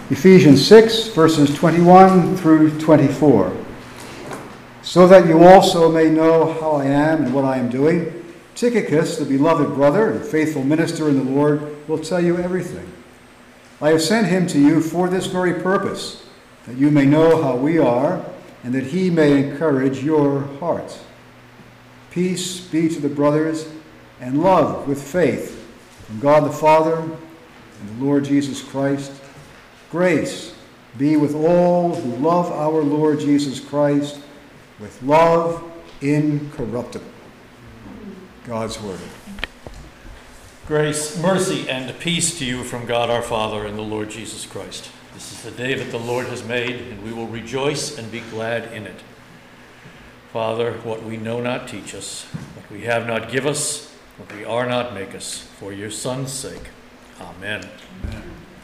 Ephesians 6, verses 21 through 24. So that you also may know how I am and what I am doing, Tychicus, the beloved brother and faithful minister in the Lord, will tell you everything. I have sent him to you for this very purpose, that you may know how we are, and that he may encourage your hearts. Peace be to the brothers, and love with faith from God the Father and the Lord Jesus Christ. Grace be with all who love our Lord Jesus Christ with love incorruptible. God's word. Grace, mercy, and peace to you from God our Father and the Lord Jesus Christ. This is the day that the Lord has made, and we will rejoice and be glad in it. Father, what we know not teach us, what we have not give us, what we are not make us, for your Son's sake. Amen. Amen.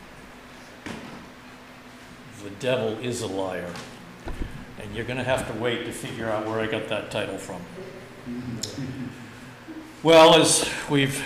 The devil is a liar. And you're going to have to wait to figure out where I got that title from. Well, as we've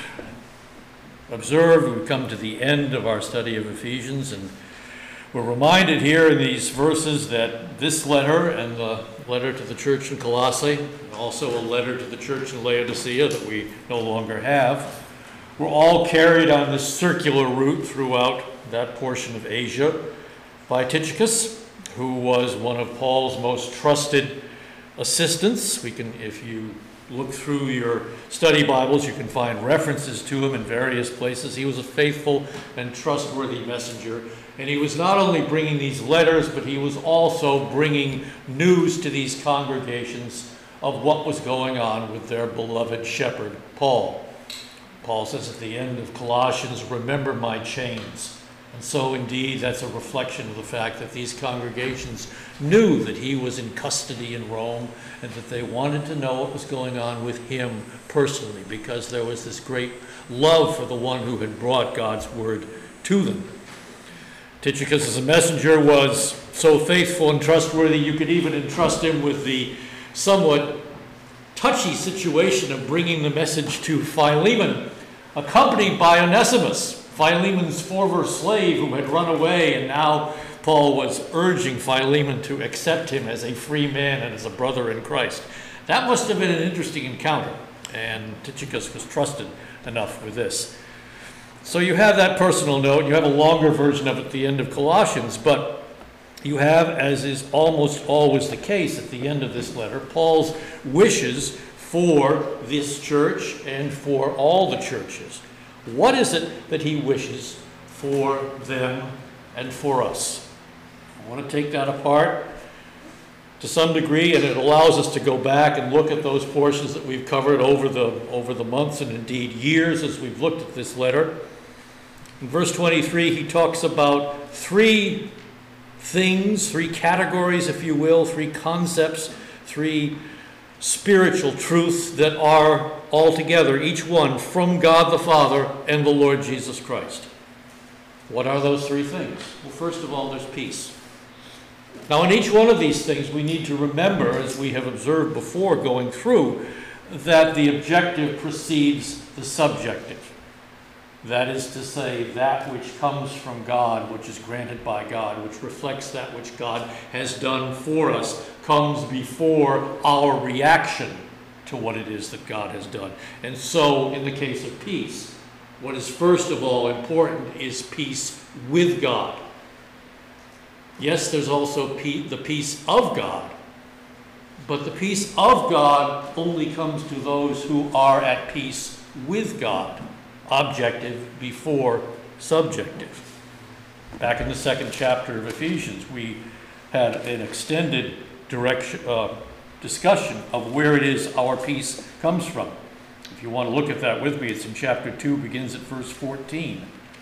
observed, we've come to the end of our study of Ephesians, and we're reminded here in these verses that this letter and the letter to the church in Colossae, and also a letter to the church in Laodicea that we no longer have, were all carried on this circular route throughout that portion of Asia by Tychicus, who was one of Paul's most trusted assistants. If you look through your study Bibles, you can find references to him in various places. He was a faithful and trustworthy messenger. And he was not only bringing these letters, but he was also bringing news to these congregations of what was going on with their beloved shepherd, Paul. Paul says at the end of Colossians, "Remember my chains." And so, indeed, that's a reflection of the fact that these congregations knew that he was in custody in Rome and that they wanted to know what was going on with him personally, because there was this great love for the one who had brought God's word to them. Tychicus, as a messenger, was so faithful and trustworthy, you could even entrust him with the somewhat touchy situation of bringing the message to Philemon, accompanied by Onesimus, Philemon's former slave who had run away, and now Paul was urging Philemon to accept him as a free man and as a brother in Christ. That must have been an interesting encounter, and Tychicus was trusted enough with this. So you have that personal note. You have a longer version of it at the end of Colossians, but you have, as is almost always the case at the end of this letter, Paul's wishes for this church and for all the churches. What is it that he wishes for them and for us? I want to take that apart to some degree, and it allows us to go back and look at those portions that we've covered over the months and indeed years as we've looked at this letter. In verse 23, he talks about three things, three categories, if you will, three concepts, three spiritual truths that are altogether, each one, from God the Father and the Lord Jesus Christ. What are those three things? Well, first of all, there's peace. Now, in each one of these things, we need to remember, as we have observed before going through, that the objective precedes the subjective. That is to say, that which comes from God, which is granted by God, which reflects that which God has done for us, comes before our reaction to what it is that God has done. And so, in the case of peace, what is first of all important is peace with God. Yes, there's also the peace of God, but the peace of God only comes to those who are at peace with God. Objective before subjective. Back in the second chapter of Ephesians, we had an extended discussion of where it is our peace comes from. If you want to look at that with me, it's in chapter 2, begins at verse 14.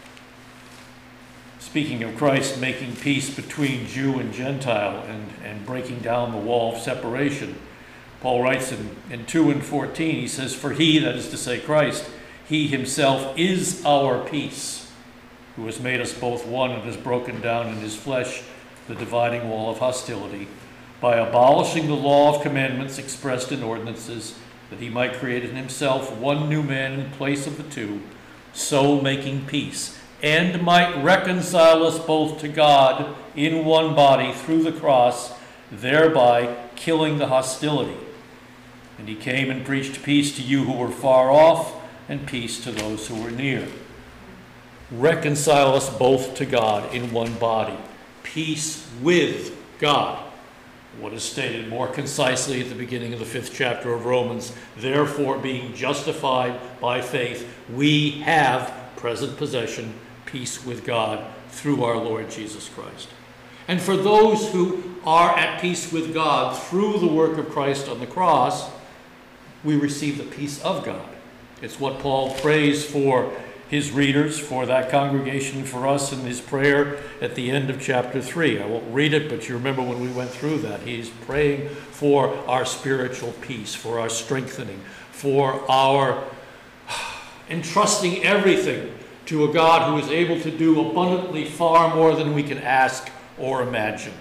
Speaking of Christ making peace between Jew and Gentile and breaking down the wall of separation, Paul writes in 2 and 14, he says, "For he," that is to say Christ, "he himself is our peace, who has made us both one and has broken down in his flesh the dividing wall of hostility, by abolishing the law of commandments expressed in ordinances, that he might create in himself one new man in place of the two, so making peace, and might reconcile us both to God in one body through the cross, thereby killing the hostility. And he came and preached peace to you who were far off, and peace to those who were near. Reconcile us both to God in one body. Peace with God. What is stated more concisely at the beginning of the 5th chapter of Romans, therefore being justified by faith, we have present possession, peace with God through our Lord Jesus Christ. And for those who are at peace with God through the work of Christ on the cross, we receive the peace of God. It's what Paul prays for his readers, for that congregation, for us in his prayer at the end of chapter 3. I won't read it, but you remember when we went through that. He's praying for our spiritual peace, for our strengthening, for our entrusting everything to a God who is able to do abundantly far more than we can ask or imagine.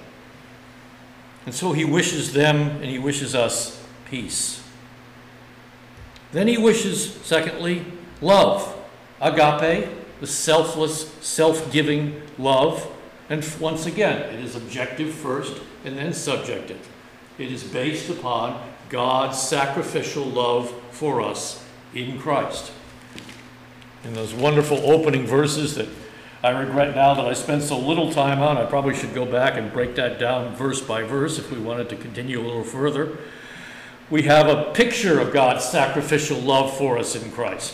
And so he wishes them and he wishes us peace. Then he wishes, secondly, love. Agape, the selfless, self-giving love. And once again, it is objective first and then subjective. It is based upon God's sacrificial love for us in Christ. In those wonderful opening verses that I regret now that I spent so little time on, I probably should go back and break that down verse by verse if we wanted to continue a little further. We have a picture of God's sacrificial love for us in Christ.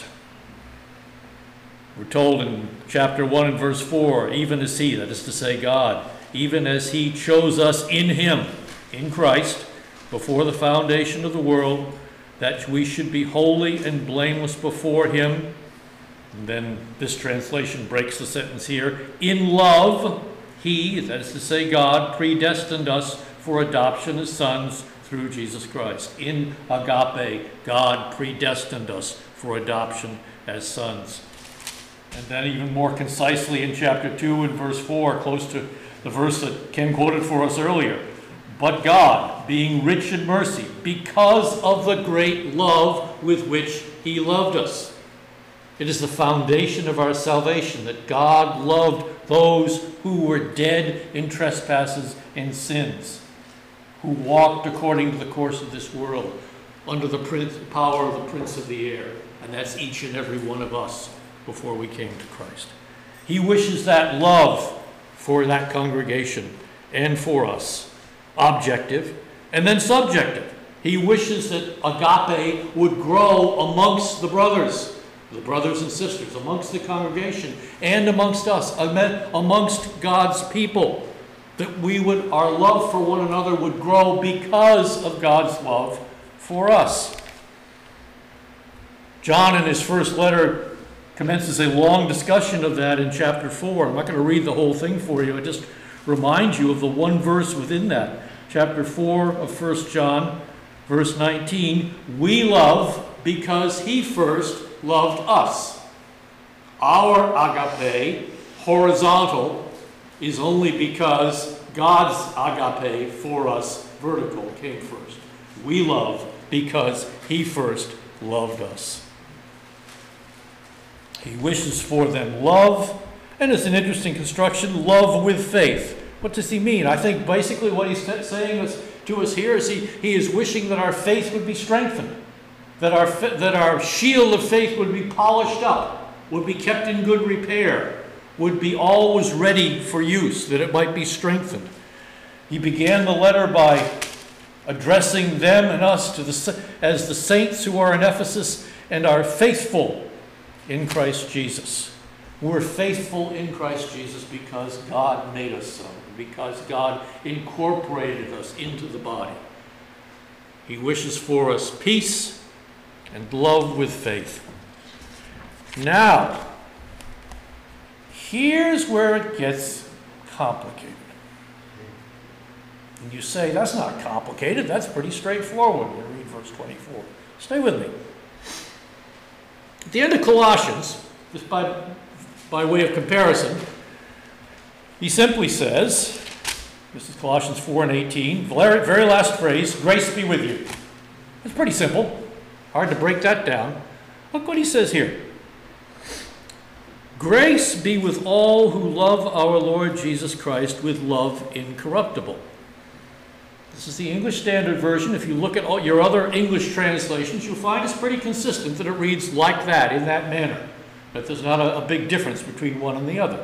We're told in chapter 1 and verse 4, even as he, that is to say God, even as he chose us in him, in Christ, before the foundation of the world, that we should be holy and blameless before him. And then this translation breaks the sentence here. In love, he, that is to say God, predestined us for adoption as sons through Jesus Christ. In agape, God predestined us for adoption as sons. And then even more concisely in chapter 2 and verse 4, close to the verse that Ken quoted for us earlier. But God, being rich in mercy, because of the great love with which he loved us. It is the foundation of our salvation that God loved those who were dead in trespasses and sins, who walked according to the course of this world, under the power of the prince of the air. And that's each and every one of us before we came to Christ. He wishes that love for that congregation and for us, objective, and then subjective. He wishes that agape would grow amongst the brothers and sisters, amongst the congregation, and amongst us, amongst God's people, that our love for one another would grow because of God's love for us. John, in his first letter, commences a long discussion of that in chapter 4. I'm not going to read the whole thing for you. I just remind you of the one verse within that. Chapter 4 of 1 John, verse 19. We love because he first loved us. Our agape, horizontal, is only because God's agape for us, vertical, came first. We love because he first loved us. He wishes for them love, and it's an interesting construction, love with faith. What does he mean? I think basically what he's saying to us here is he is wishing that our faith would be strengthened, that our shield of faith would be polished up, would be kept in good repair, would be always ready for use, that it might be strengthened. He began the letter by addressing them and us as the saints who are in Ephesus and are faithful in Christ Jesus. We're faithful in Christ Jesus because God made us so, because God incorporated us into the body. He wishes for us peace and love with faith. Now, here's where it gets complicated. And you say, that's not complicated, that's pretty straightforward. We'll read verse 24. Stay with me. At the end of Colossians, just by way of comparison, he simply says, this is Colossians 4 and 18, very last phrase, grace be with you. It's pretty simple. Hard to break that down. Look what he says here. Grace be with all who love our Lord Jesus Christ with love incorruptible. This is the English Standard Version. If you look at all your other English translations, you'll find it's pretty consistent that it reads like that, in that manner. That there's not a big difference between one and the other.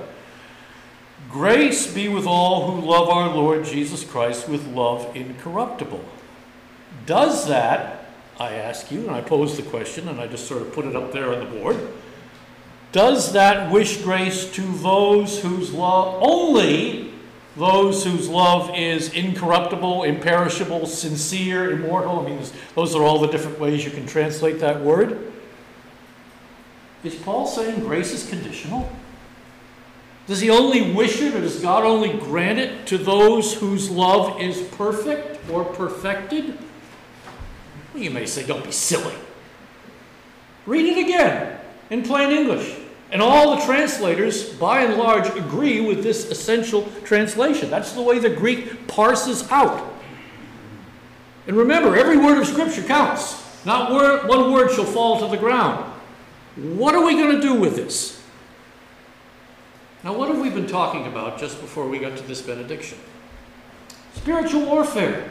Grace be with all who love our Lord Jesus Christ with love incorruptible. Does that, I ask you, and I pose the question, and I just sort of put it up there on the board, does that wish grace to those whose love, only those whose love is incorruptible, imperishable, sincere, immortal? I mean, those are all the different ways you can translate that word. Is Paul saying grace is conditional? Does he only wish it, or does God only grant it to those whose love is perfect or perfected? Well, you may say, don't be silly. Read it again in plain English. And all the translators, by and large, agree with this essential translation. That's the way the Greek parses out. And remember, every word of Scripture counts. Not one word shall fall to the ground. What are we going to do with this? Now, what have we been talking about just before we got to this benediction? Spiritual warfare.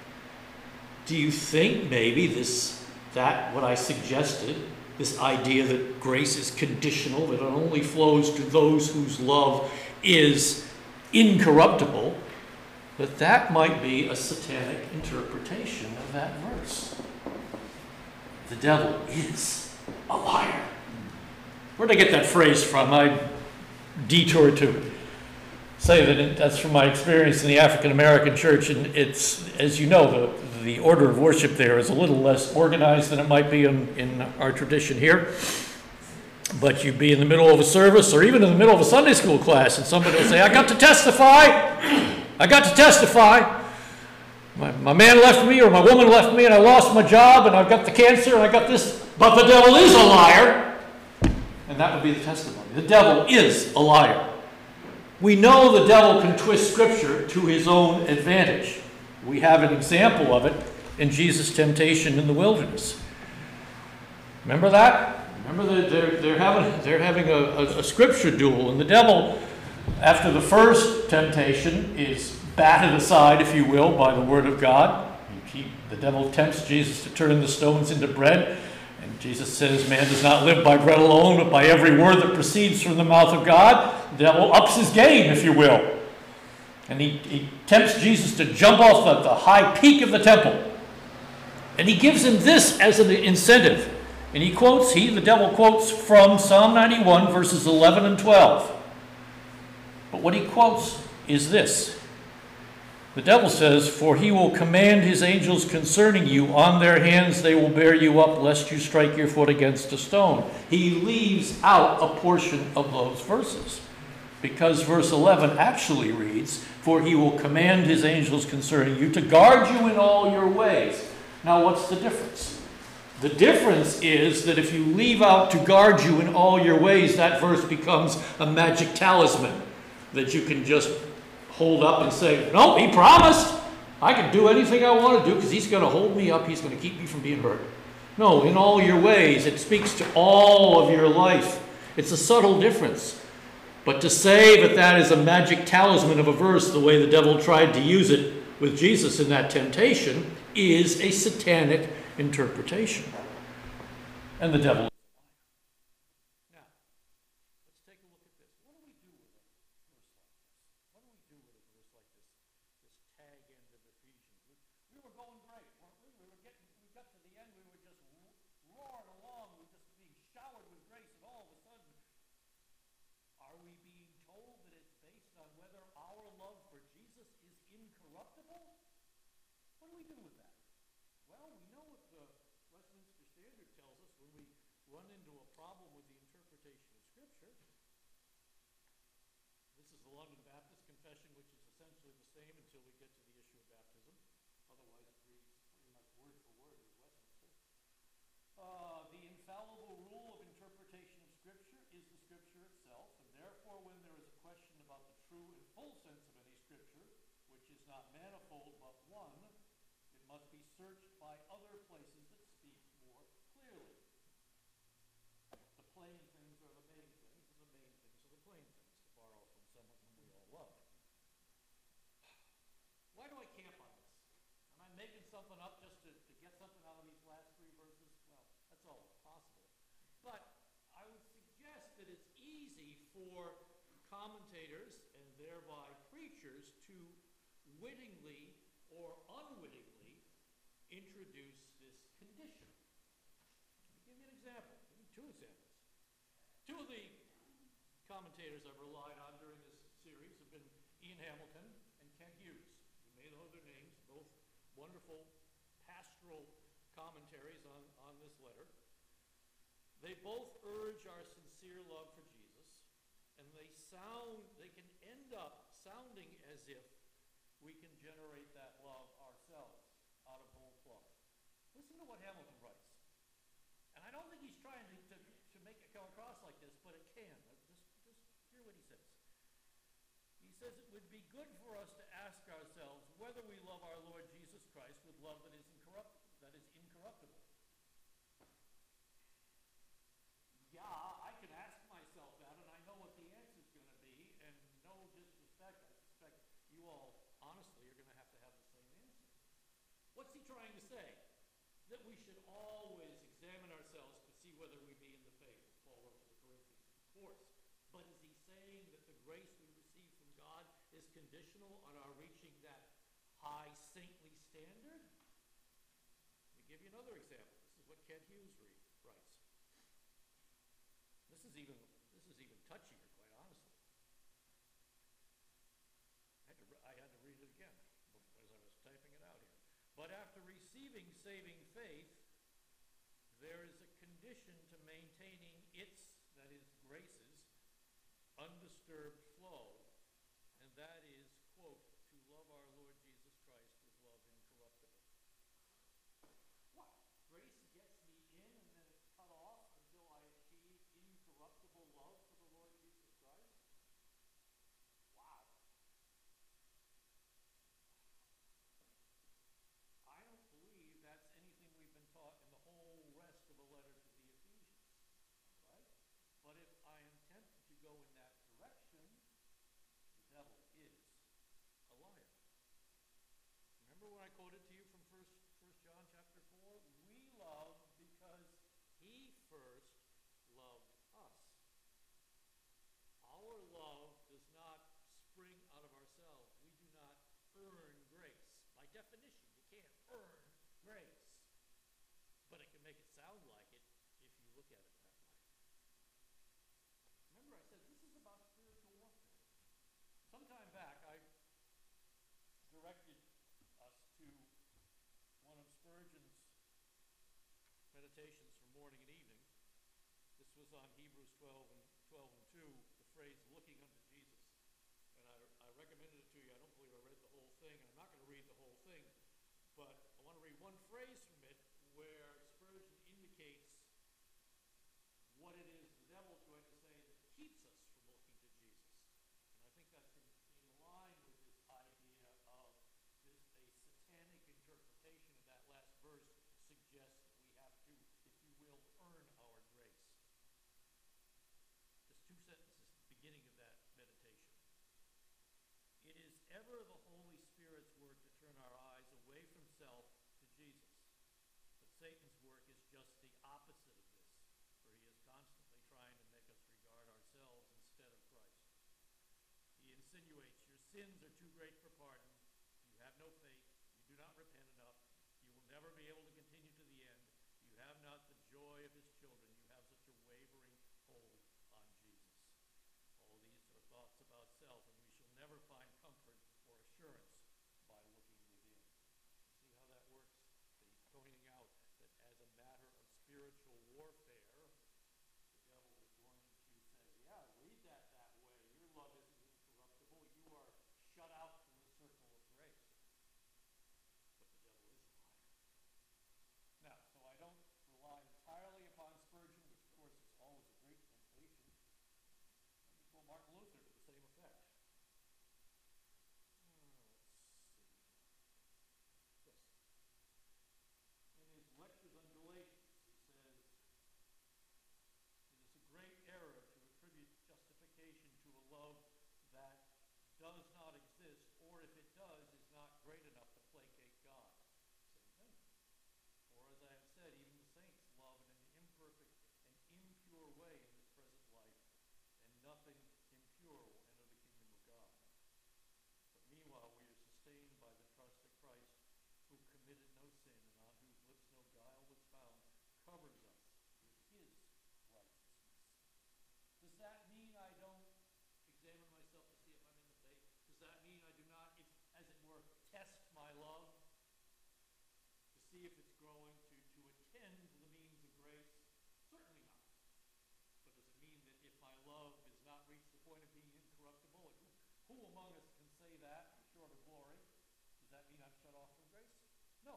Do you think maybe what I suggested, this idea that grace is conditional, that it only flows to those whose love is incorruptible, that might be a satanic interpretation of that verse? The devil is a liar. Where did I get that phrase from? I detoured to say that that's from my experience in the African American church, and it's, as you know, the order of worship there is a little less organized than it might be in our tradition here. But you'd be in the middle of a service, or even in the middle of a Sunday school class, and somebody will say, I got to testify. I got to testify. My man left me, or my woman left me, and I lost my job, and I've got the cancer, and I got this, but the devil is a liar. And that would be the testimony. The devil is a liar. We know the devil can twist Scripture to his own advantage. We have an example of it in Jesus' temptation in the wilderness. Remember that? Remember that they're having a Scripture duel, and the devil, after the first temptation, is batted aside, if you will, by the Word of God. The devil tempts Jesus to turn the stones into bread. And Jesus says, man does not live by bread alone, but by every word that proceeds from the mouth of God. The devil ups his game, if you will. And he tempts Jesus to jump off the high peak of the temple. And he gives him this as an incentive. And the devil quotes from Psalm 91, verses 11 and 12. But what he quotes is this. The devil says, for he will command his angels concerning you. On their hands they will bear you up, lest you strike your foot against a stone. He leaves out a portion of those verses, because verse 11 actually reads, for he will command his angels concerning you to guard you in all your ways. Now, what's the difference? The difference is that if you leave out to guard you in all your ways, that verse becomes a magic talisman that you can just hold up and say, no, he promised. I can do anything I want to do because he's going to hold me up. He's going to keep me from being hurt. No, in all your ways, it speaks to all of your life. It's a subtle difference. But to say that is a magic talisman of a verse, the way the devil tried to use it with Jesus in that temptation, is a satanic interpretation. And the devil. Now, let's take a look at this. What do we do with a verse like this? What do we do with a verse like this? This tag end of Ephesians. We were going great, weren't we? We got to the end, we were just roaring along, we were just being showered with grace, and all of a sudden, are we being told that it's based on whether our love for Jesus is incorruptible? What do we do with that? Well, we know what the Westminster Standard tells us when we run into a problem with the interpretation of Scripture. This is the London Baptist Confession, which is essentially the same until we get to the issue of baptism. Otherwise, it reads pretty much word for word as Westminster. The infallible rule of interpretation of Scripture is the Scripture itself, and therefore when there is a question about the true and full sense of any Scripture, which is not manifold but one, it must be searched by other places that speak more clearly. The plain things are the main things, and the main something up just to get something out of these last three verses? Well, that's all possible. But I would suggest that it's easy for commentators and thereby preachers to wittingly or unwittingly introduce this condition. Let me give you an example. Give you two examples. Two of the commentators I've relied on during this series have been Ian Hamilton and Kent Hughes. You may know their names, both wonderful pastoral commentaries on this letter. They both urge our sincere love for Jesus, and they can end up sounding as if we can generate that love ourselves out of whole cloth. Listen to what Hamilton writes. And I don't think he's trying to make it come across like this, but it can. Just hear what he says. He says, it would be good for us to ask ourselves whether we love our Lord Jesus Christ with love that is incorruptible. Yeah, I can ask myself that, and I know what the answer is going to be, and no disrespect, I suspect you all, honestly, are going to have the same answer. What's he trying to say? That we should always examine ourselves to see whether we be in the faith. Paul wrote to the Corinthians, of course. But is he saying that the grace we receive from God is conditional on our reaching that high saintly standard? Let me give you another example. This is what Kent Hughes writes. This is even touchier, quite honestly. I had to read it again as I was typing it out here. But after receiving saving faith, there is a condition to maintaining its, that is, grace's, undisturbed flow, and that is, quote, to love our Lord Jesus Christ with love incorruptible. What? Grace gets me in and then it's cut off until I achieve incorruptible love for the Lord Jesus Christ? Wow. I don't believe that's anything we've been taught in the whole rest of the letter to the Ephesians. All right? But if I am tempted to go in that direction, the devil is a liar. Remember when I quoted to you from 1 John chapter 4? We love because he first loved us. Our love does not spring out of ourselves. We do not earn grace. By definition, you can't earn grace. But it can make it sound like it if you look at it that way. Remember I said this is about spiritual warfare. Some time back I directed us to one of Spurgeon's meditations for morning and evening. This was on Hebrews 12 and 2, the phrase looking unto Jesus. And I recommended it to you. I don't believe I read the whole thing, and I'm not going to read the whole thing, but I want to read one phrase from it where Spurgeon indicates what it is the devil's going to say that keeps us from looking to Jesus. And I think that's in line with this idea of a satanic interpretation of that last verse suggests that we have to, if you will, earn our grace. Just two sentences at the beginning of that meditation. It is ever the Holy Spirit's work to turn our eyes away from self to Jesus. But Satan's work is just the opposite of this, for he is constantly trying to make us regard ourselves instead of Christ. He insinuates your sins are too great for pardon, you have no faith, you do not repent enough, you will never be able to continue to the end, you have not the joy of his children, you have such a wavering hold on Jesus. All these are thoughts about self, and we shall never find comfort or assurance by looking within. See how that works? He's pointing out that as a matter of spiritual warfare, the devil is going to say, yeah, read that way. Your love isn't incorruptible. You are shut out from the circle of grace. But the devil nothing impure will enter the kingdom of God. But meanwhile, we are sustained by the trust that Christ, who committed no sin and on whose lips no guile was found, covers us with his righteousness. Does that mean I don't examine myself to see if I'm in the faith? Does that mean I do not, as it were, test my love to see if it's growing, to attend to the means of grace? Certainly not. But does it mean that if my love has not reached the point of being incorruptible, and who among us can say that short of glory? Does that mean I'm shut off from grace? No.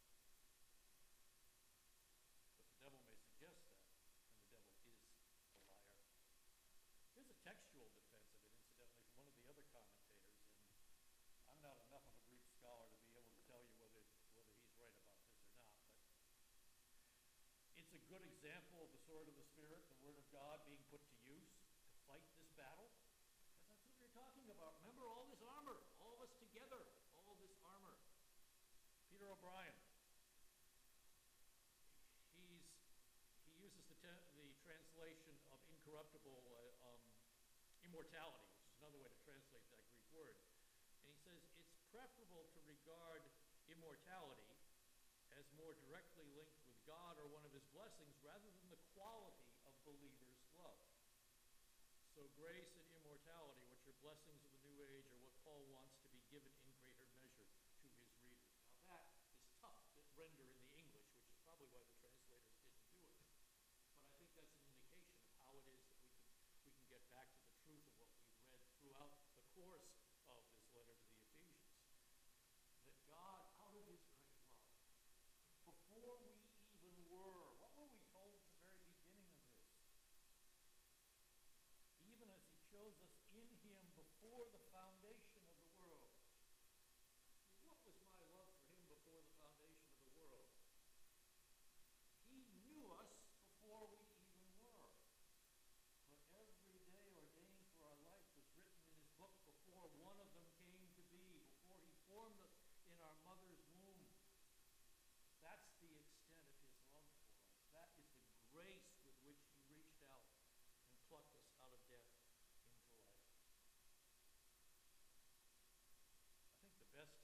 But the devil may suggest that, and the devil is a liar. Here's a textual defense of it, incidentally, from one of the other commentators, and I'm not enough of a Greek scholar to be able to tell you whether he's right about this or not, but it's a good example of the sword of the Spirit, the Word of God, being put to use to fight this battle. Because that's what we're talking about. Remember all this armor, all of us together, all this armor. Peter O'Brien, he uses the translation of incorruptible immortality, which is another way to translate that Greek word. And he says it's preferable to regard immortality as more directly linked with God or one of his blessings rather than the quality of believers' love. So grace and immortality, which are blessings of the new age, are what Paul wants to be given in greater measure to his readers. Now that is tough to render in the English, which is probably why the translators didn't do it. But I think that's an indication of how it is that we can get back to the truth of what we've read throughout the course of this letter to the Ephesians. That God, out of his great love, before we even were, what were we told at the very beginning of this? Even as he chose us in him before the foundation of the world. What was my love for him before the foundation of the world? He knew us before we even were. But every day ordained for our life was written in his book before one of them came to be, before he formed us in our mother's womb. That's the extent of his love for us. That is the grace with which he reached out and plucked us out of death into life. I think the best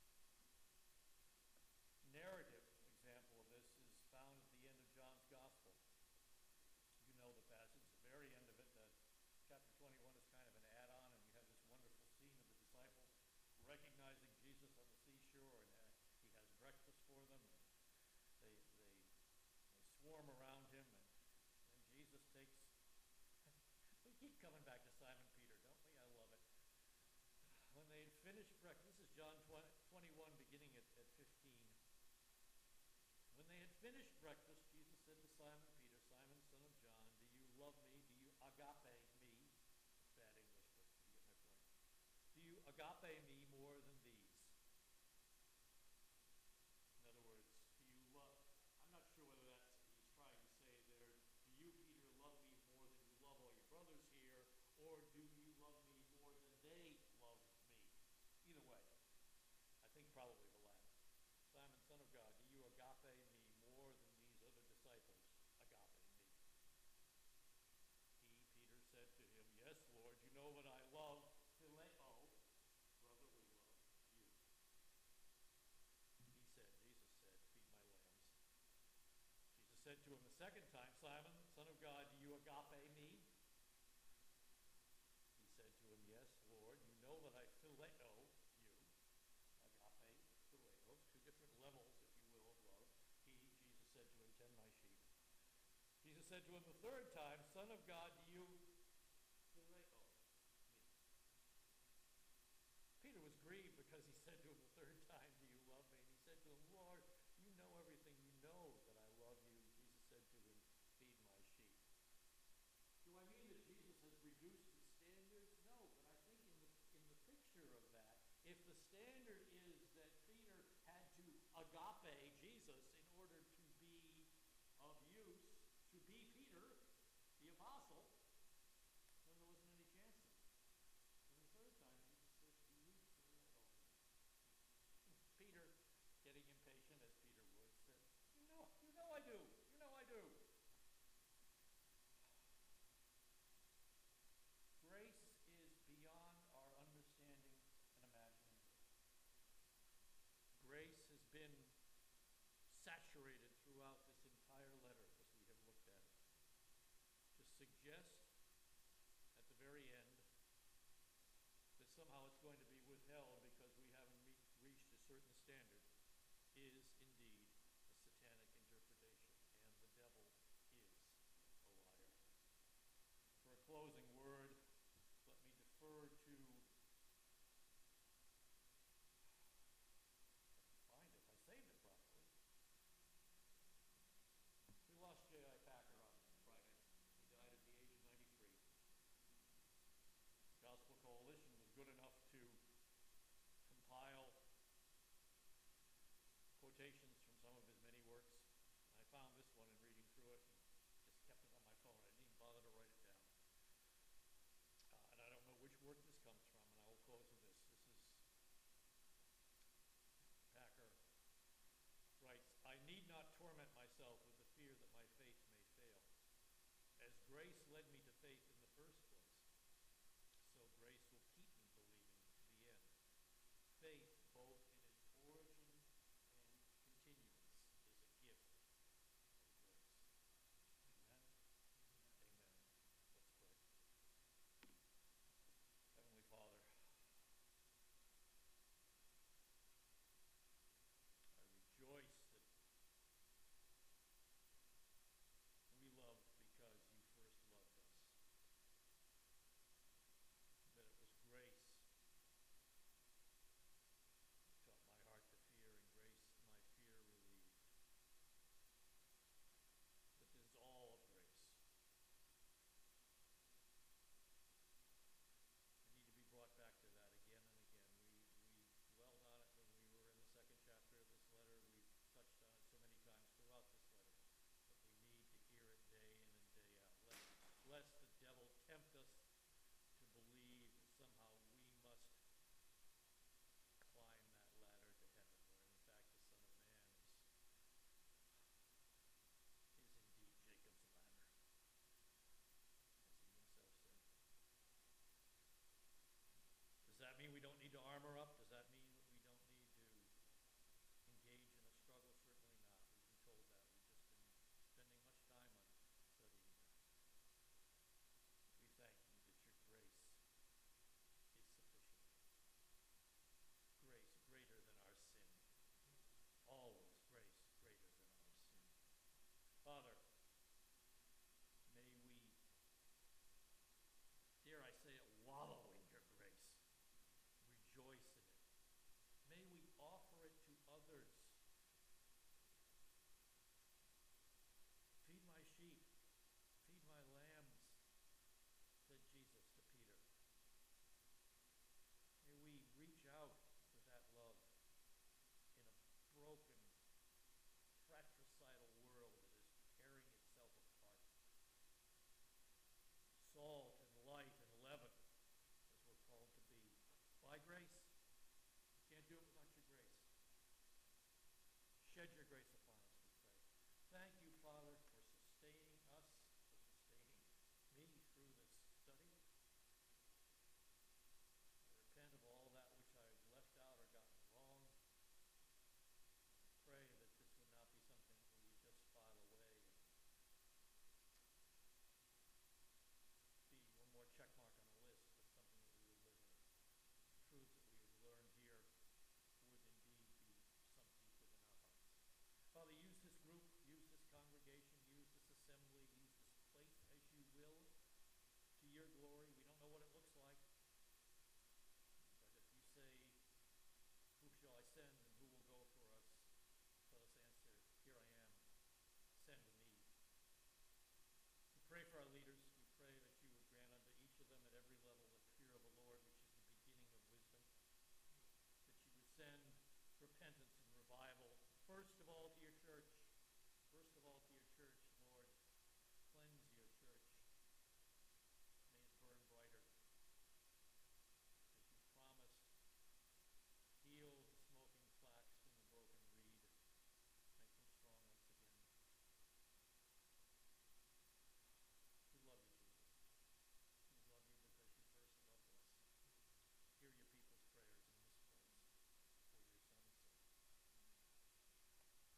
narrative example of this is found at the end of John's Gospel. You know the passage, the very end of it, chapter 21 is kind of an add-on, and you have this wonderful scene of the disciples recognizing Jesus on the seashore, and he has breakfast for them, and they swarm around him, and Jesus takes... We keep coming back to Simon Peter, don't we? I love it. When they had finished breakfast, this is John 21, beginning at 15. When they had finished breakfast, Jesus said to Simon Peter, Simon, son of John, do you love me? Do you agape me? Bad English, but you get my point. Do you agape me more than these? In other words, do you love... I'm not sure whether that's he's trying to say there, do you, Peter, love me more than you love all your brothers here, or do you love me more than they love me? Either way, I think probably the latter. Simon, son of God, do you agape me more than these other disciples agape me? He, Peter, said to him, yes, Lord, you know what I love, phileo, brotherly love, you. Jesus said, feed my lambs. Jesus said to him the second time, Simon, son of God, do you agape me? He said to him, yes, Lord, you know that I phileo you. Agape, phileo, two different levels, if you will, of love. He, Jesus said to him, tend my sheep. Jesus said to him the third time, Son of God, do you phileo me? Peter was grieved because he said to him the third time, do you love me? And he said to him, Lord, you know everything. You know that I love you. Jesus said to him, feed my sheep. Do I mean that Jesus has reduced the standards? No, but I think in the picture of that, if the standard is that Peter had to agape Jesus in order to be of use, to be Peter, the apostle, then there wasn't any chance of it. And the third time, Jesus says, do you phileo me? Peter, getting impatient as Peter would, said, you know I do. You know I do. certain standard is indeed a satanic interpretation, and the devil is a liar. For a closing word, let me defer to, find it, I saved it properly. We lost J.I. Packer on Friday. He died at the age of 93. Gospel Coalition was good enough to compile quotations from some of his many works. I found this one in reading through it and just kept it on my phone. I didn't even bother to write it down. And I don't know which work this comes from, and I will close with this. This is Packer writes, I need not torment myself with the fear that my faith may fail. As grace led me to